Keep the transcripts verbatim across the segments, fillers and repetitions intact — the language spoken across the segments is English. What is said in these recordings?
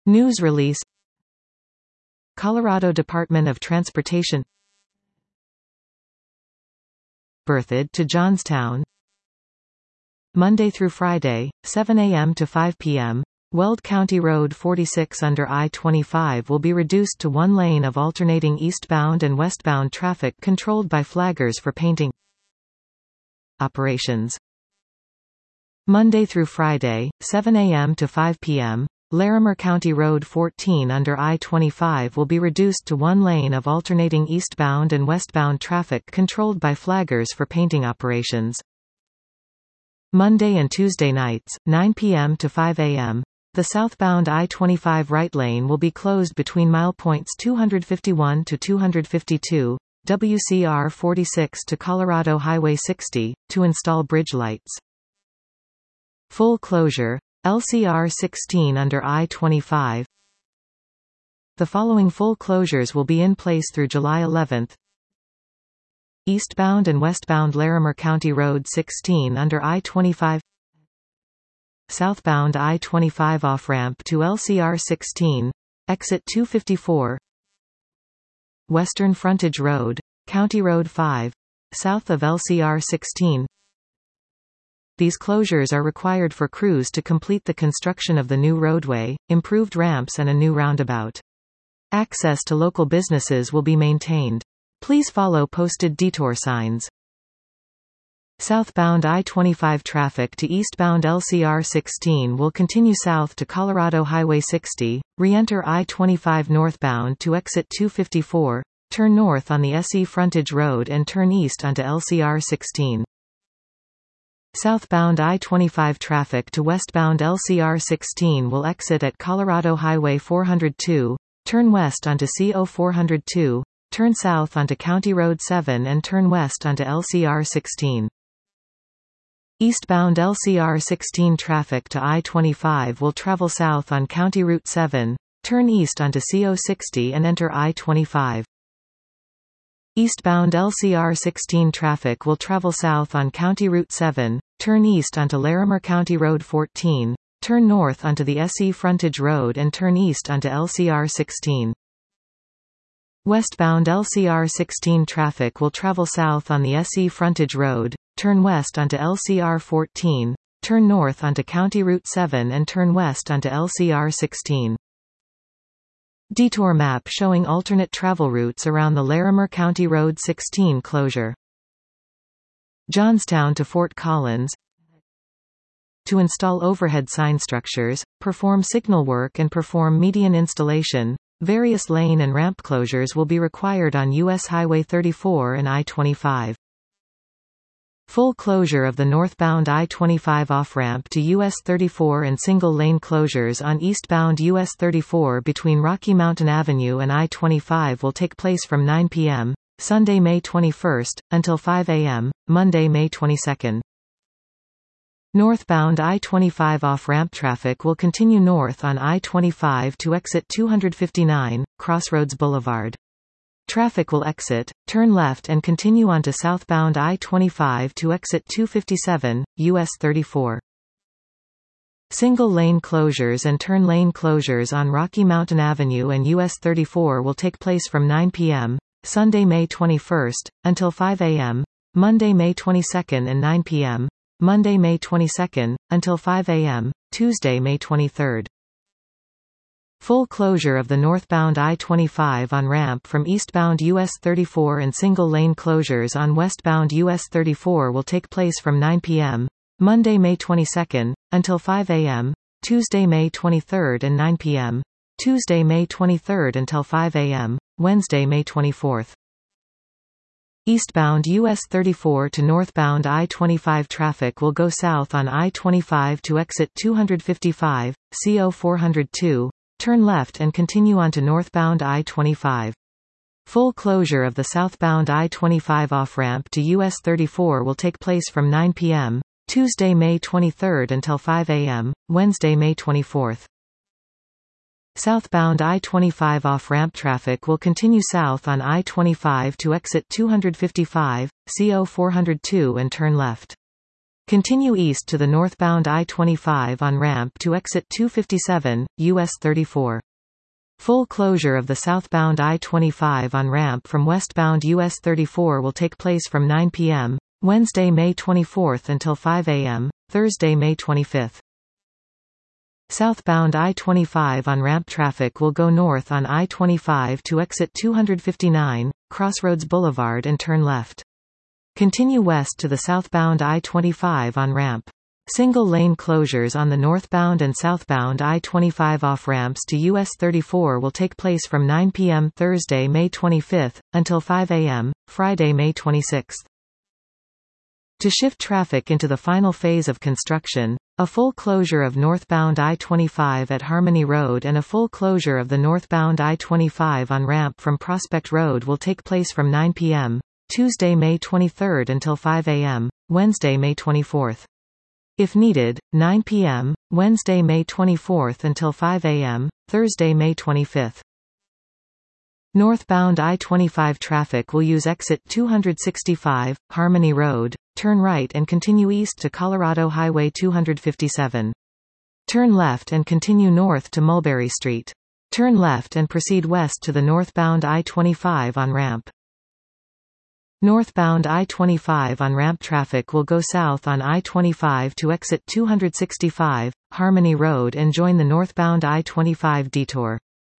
News release. Colorado Department of Transportation. Berthoud to Johnstown. Monday through Friday, seven A M to five P M Weld County Road forty-six under I twenty-five will be reduced to one lane of alternating eastbound and westbound traffic controlled by flaggers for painting. Operations. Monday through Friday, seven A M to five P M Larimer County Road fourteen under I twenty-five will be reduced to one lane of alternating eastbound and westbound traffic controlled by flaggers for painting operations. Monday and Tuesday nights, nine P M to five A M The southbound I twenty-five right lane will be closed between milepoints two fifty-one to two fifty-two, W C R forty-six to Colorado Highway sixty, to install bridge lights. Full closure, L C R sixteen under I twenty-five. The following full closures will be in place through July eleventh. Eastbound and westbound Larimer County Road sixteen under I twenty-five. Southbound I twenty-five off-ramp to L C R sixteen, exit two fifty-four. Western Frontage Road, County Road five, south of L C R sixteen. These closures are required for crews to complete the construction of the new roadway, improved ramps and a new roundabout. Access to local businesses will be maintained. Please follow posted detour signs. Southbound I twenty-five traffic to eastbound L C R sixteen will continue south to Colorado Highway sixty, re-enter I twenty-five northbound to exit two fifty-four, turn north on the S E Frontage Road and turn east onto L C R sixteen. Southbound I twenty-five traffic to westbound L C R sixteen will exit at Colorado Highway four oh two, turn west onto C O four oh two, turn south onto County Road seven and turn west onto L C R sixteen. Eastbound L C R sixteen traffic to I twenty-five will travel south on County Route seven, turn east onto C O sixty and enter I twenty-five. Eastbound L C R sixteen traffic will travel south on County Route seven, turn east onto Larimer County Road fourteen, turn north onto the S E Frontage Road and turn east onto L C R sixteen. Westbound L C R sixteen traffic will travel south on the S E Frontage Road, turn west onto L C R fourteen, turn north onto County Route seven and turn west onto L C R sixteen. Detour map showing alternate travel routes around the Larimer County Road sixteen closure. Johnstown to Fort Collins. To install overhead sign structures, perform signal work and perform median installation, various lane and ramp closures will be required on U S Highway thirty-four and I twenty-five. Full closure of the northbound I twenty-five off-ramp to U S thirty-four and single-lane closures on eastbound U S thirty-four between Rocky Mountain Avenue and I twenty-five will take place from nine P M, Sunday, May twenty-first, until five A M, Monday, May twenty-second. Northbound I twenty-five off-ramp traffic will continue north on I twenty-five to exit two fifty-nine, Crossroads Boulevard. Traffic will exit, turn left and continue onto southbound I twenty-five to exit two fifty-seven, U S thirty-four. Single-lane closures and turn lane closures on Rocky Mountain Avenue and U S thirty-four will take place from nine P M, Sunday, May twenty-first, until five A M, Monday, May twenty-second and nine P M, Monday, May twenty-second, until five A M, Tuesday, May twenty-third. Full closure of the northbound I twenty-five on-ramp from eastbound U S thirty-four and single-lane closures on westbound U S thirty-four will take place from nine P M, Monday, May twenty-second, until five A M, Tuesday, May twenty-third and nine P M, Tuesday, May twenty-third until five A M, Wednesday, May twenty-fourth. Eastbound U S thirty-four to northbound I twenty-five traffic will go south on I twenty-five to exit two fifty-five, C O four oh two, turn left and continue onto northbound I twenty-five. Full closure of the southbound I twenty-five off-ramp to U S thirty-four will take place from nine P M, Tuesday, May twenty-third until five A M, Wednesday, May twenty-fourth. Southbound I twenty-five off-ramp traffic will continue south on I twenty-five to exit two fifty-five, C O four oh two and turn left. Continue east to the northbound I twenty-five on ramp to exit two fifty-seven, U S thirty-four. Full closure of the southbound I twenty-five on ramp from westbound U S thirty-four will take place from nine p m Wednesday, May twenty-fourth until five a m Thursday, May twenty-fifth. Southbound I twenty-five on ramp traffic will go north on I twenty-five to exit two fifty-nine, Crossroads Boulevard and turn left. Continue west to the southbound I twenty-five on ramp. Single-lane closures on the northbound and southbound I twenty-five off-ramps to U S thirty-four will take place from nine p m Thursday, May twenty-fifth, until five a m Friday, May twenty-sixth. To shift traffic into the final phase of construction, a full closure of northbound I twenty-five at Harmony Road and a full closure of the northbound I twenty-five on ramp from Prospect Road will take place from nine p m Tuesday, May twenty-third until five a m Wednesday, May twenty-fourth. If needed, nine p m Wednesday, May twenty-fourth until five a m Thursday, May twenty-fifth. Northbound I twenty-five traffic will use exit two sixty-five, Harmony Road, turn right and continue east to Colorado Highway two fifty-seven. Turn left and continue north to Mulberry Street. Turn left and proceed west to the northbound I twenty-five on ramp. Northbound I twenty-five on ramp traffic will go south on I twenty-five to exit two sixty-five, Harmony Road and join the northbound I twenty-five detour.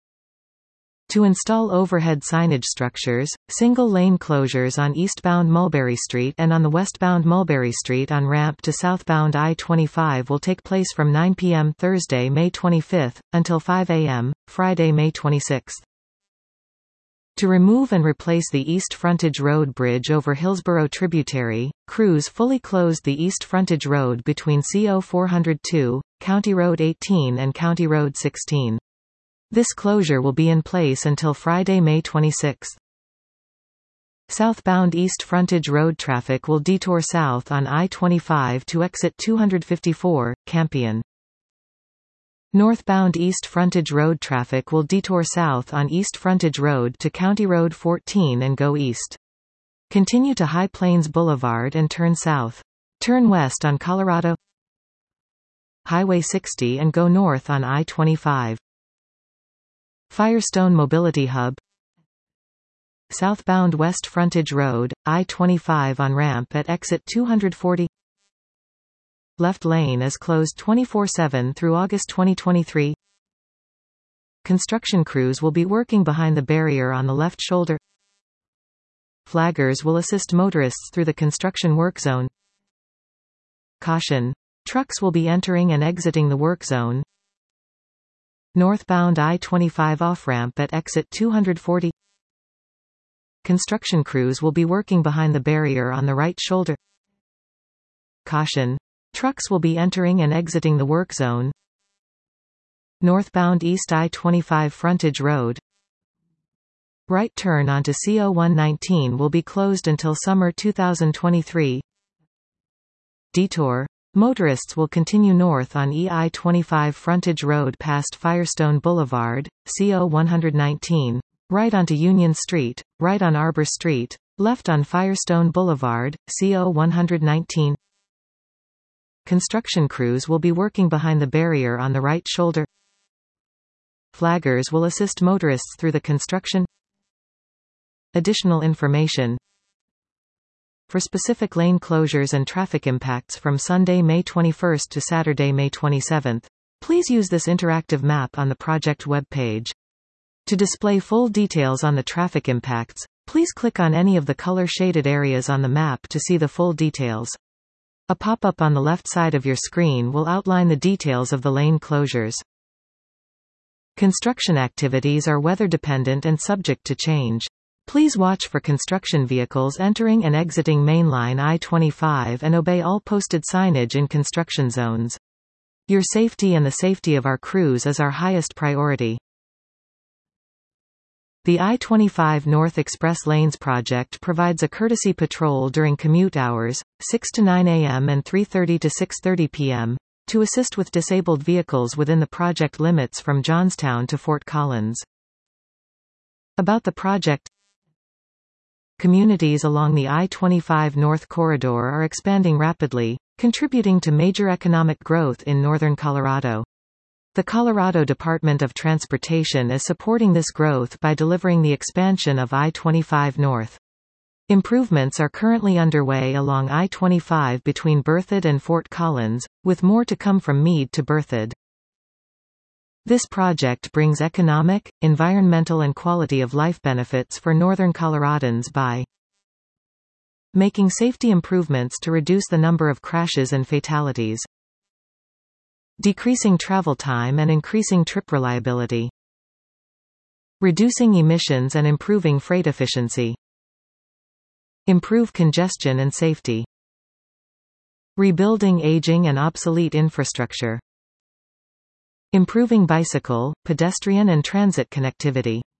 To install overhead signage structures, single-lane closures on eastbound Mulberry Street and on the westbound Mulberry Street on ramp to southbound I twenty-five will take place from nine p m Thursday, May twenty-fifth, until five a m Friday, May twenty-sixth. To remove and replace the East Frontage Road bridge over Hillsborough Tributary, crews fully closed the East Frontage Road between C O four oh two, County Road eighteen and County Road sixteen. This closure will be in place until Friday, May twenty-sixth. Southbound East Frontage Road traffic will detour south on I twenty-five to exit two fifty-four, Campion. Northbound East Frontage Road traffic will detour south on East Frontage Road to County Road fourteen and go east. Continue to High Plains Boulevard and turn south. Turn west on Colorado Highway sixty and go north on I twenty-five. Firestone Mobility Hub. Southbound West Frontage Road, I twenty-five on ramp at exit two forty. Left lane is closed twenty-four seven through August twenty twenty-three. Construction crews will be working behind the barrier on the left shoulder. Flaggers will assist motorists through the construction work zone. Caution. Trucks will be entering and exiting the work zone. Northbound I twenty-five off-ramp at exit two forty. Construction crews will be working behind the barrier on the right shoulder. Caution. Trucks will be entering and exiting the work zone. Northbound East I twenty-five Frontage Road. Right turn onto C O one nineteen will be closed until summer two thousand twenty-three. Detour. Motorists will continue north on E I twenty-five Frontage Road past Firestone Boulevard, C O one nineteen, right onto Union Street, right on Arbor Street, left on Firestone Boulevard, C O one nineteen. Construction crews will be working behind the barrier on the right shoulder. Flaggers will assist motorists through the construction. Additional information. For specific lane closures and traffic impacts from Sunday, May twenty-first to Saturday, May twenty-seventh, please use this interactive map on the project web page. To display full details on the traffic impacts, please click on any of the color-shaded areas on the map to see the full details. A pop-up on the left side of your screen will outline the details of the lane closures. Construction activities are weather-dependent and subject to change. Please watch for construction vehicles entering and exiting mainline I twenty-five and obey all posted signage in construction zones. Your safety and the safety of our crews is our highest priority. The I twenty-five North Express Lanes project provides a courtesy patrol during commute hours, six to nine a m and three thirty to six thirty p m, to assist with disabled vehicles within the project limits from Johnstown to Fort Collins. About the project. Communities along the I twenty-five North Corridor are expanding rapidly, contributing to major economic growth in northern Colorado. The Colorado Department of Transportation is supporting this growth by delivering the expansion of I twenty-five North. Improvements are currently underway along I twenty-five between Berthoud and Fort Collins, with more to come from Meade to Berthoud. This project brings economic, environmental and quality of life benefits for northern Coloradans by making safety improvements to reduce the number of crashes and fatalities, decreasing travel time and increasing trip reliability, reducing emissions and improving freight efficiency, improve congestion and safety, rebuilding aging and obsolete infrastructure, improving bicycle, pedestrian and transit connectivity.